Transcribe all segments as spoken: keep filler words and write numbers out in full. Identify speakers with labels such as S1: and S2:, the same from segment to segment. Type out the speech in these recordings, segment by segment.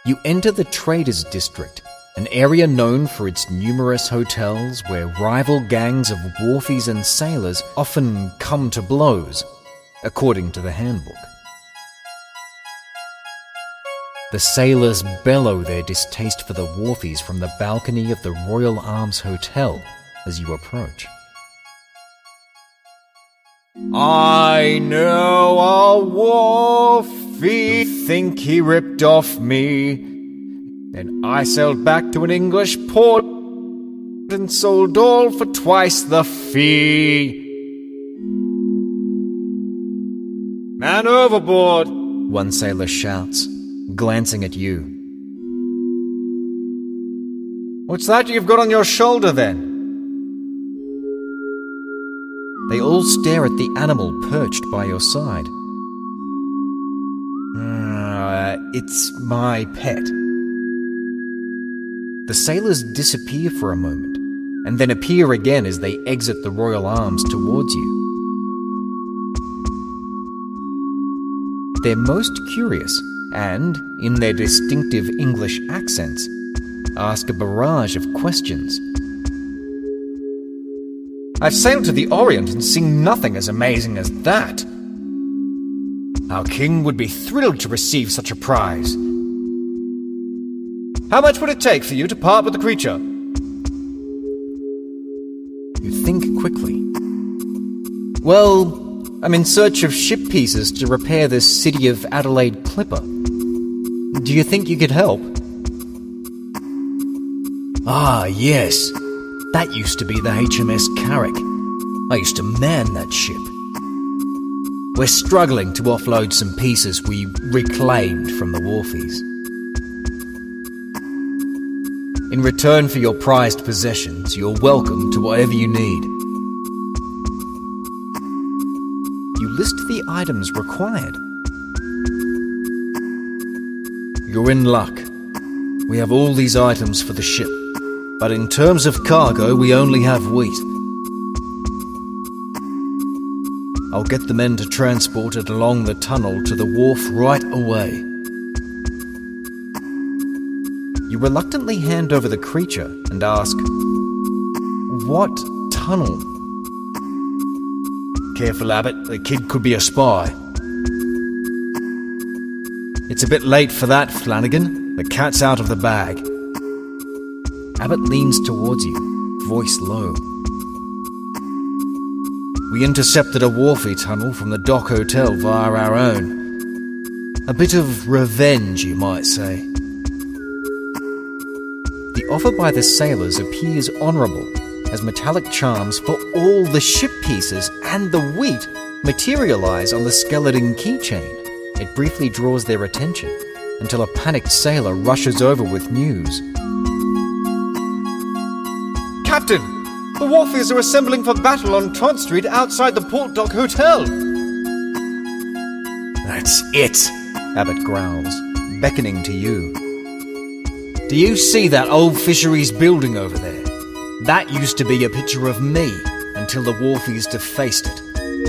S1: You enter the Traders District, an area known for its numerous hotels where rival gangs of wharfies and sailors often come to blows, according to the handbook. The sailors bellow their distaste for the wharfies from the balcony of the Royal Arms Hotel as you approach. I know a wharfie, think he ripped off me. Then I sailed back to an English port and sold all for twice the fee. Man overboard, one sailor shouts, glancing at you. What's that you've got on your shoulder then? They all stare at the animal perched by your side. Uh, it's my pet. The sailors disappear for a moment, and then appear again as they exit the Royal Arms towards you. They're most curious, and, in their distinctive English accents, ask a barrage of questions. I've sailed to the Orient and seen nothing as amazing as that. Our king would be thrilled to receive such a prize. How much would it take for you to part with the creature? You think quickly. Well, I'm in search of ship pieces to repair this City of Adelaide clipper. Do you think you could help? Ah, yes. That used to be the H M S Carrick. I used to man that ship. We're struggling to offload some pieces we reclaimed from the wharfies. In return for your prized possessions, you're welcome to whatever you need. You list the items required. You're in luck. We have all these items for the ship, but in terms of cargo, we only have wheat. I'll get the men to transport it along the tunnel to the wharf right away. You reluctantly hand over the creature and ask, what tunnel? Careful, Abbott, the kid could be a spy. It's a bit late for that, Flanagan. The cat's out of the bag. Abbott leans towards you, voice low. We intercepted a wharfie tunnel from the Dock Hotel via our own. A bit of revenge, you might say. The offer by the sailors appears honourable, as metallic charms for all the ship pieces and the wheat materialise on the skeleton keychain. It briefly draws their attention, until a panicked sailor rushes over with news. Captain! The wharfies are assembling for battle on Todd Street outside the Port Dock Hotel! That's it, Abbott growls, beckoning to you. Do you see that old fisheries building over there? That used to be a picture of me, until the wharfies defaced it.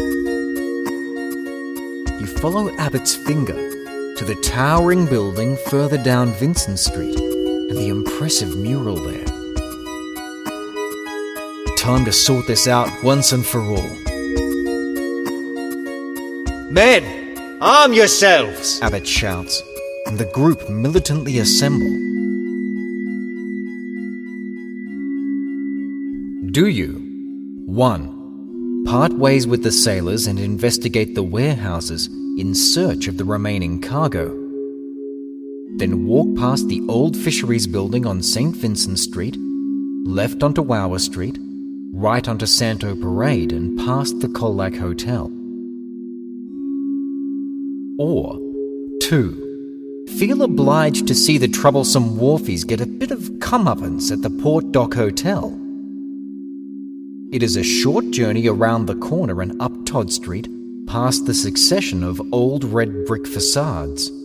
S1: You follow Abbott's finger to the towering building further down Vincent Street, and the impressive mural there. Time to sort this out once and for all. Men, arm yourselves! Abbott shouts, and the group militantly assemble. Do you? one. Part ways with the sailors and investigate the warehouses in search of the remaining cargo. Then walk past the old fisheries building on Saint Vincent Street, left onto Gower Street, right onto Santo Parade and past the Colac Hotel. Or, two. Feel obliged to see the troublesome wharfies get a bit of comeuppance at the Port Dock Hotel. It is a short journey around the corner and up Todd Street, past the succession of old red brick facades.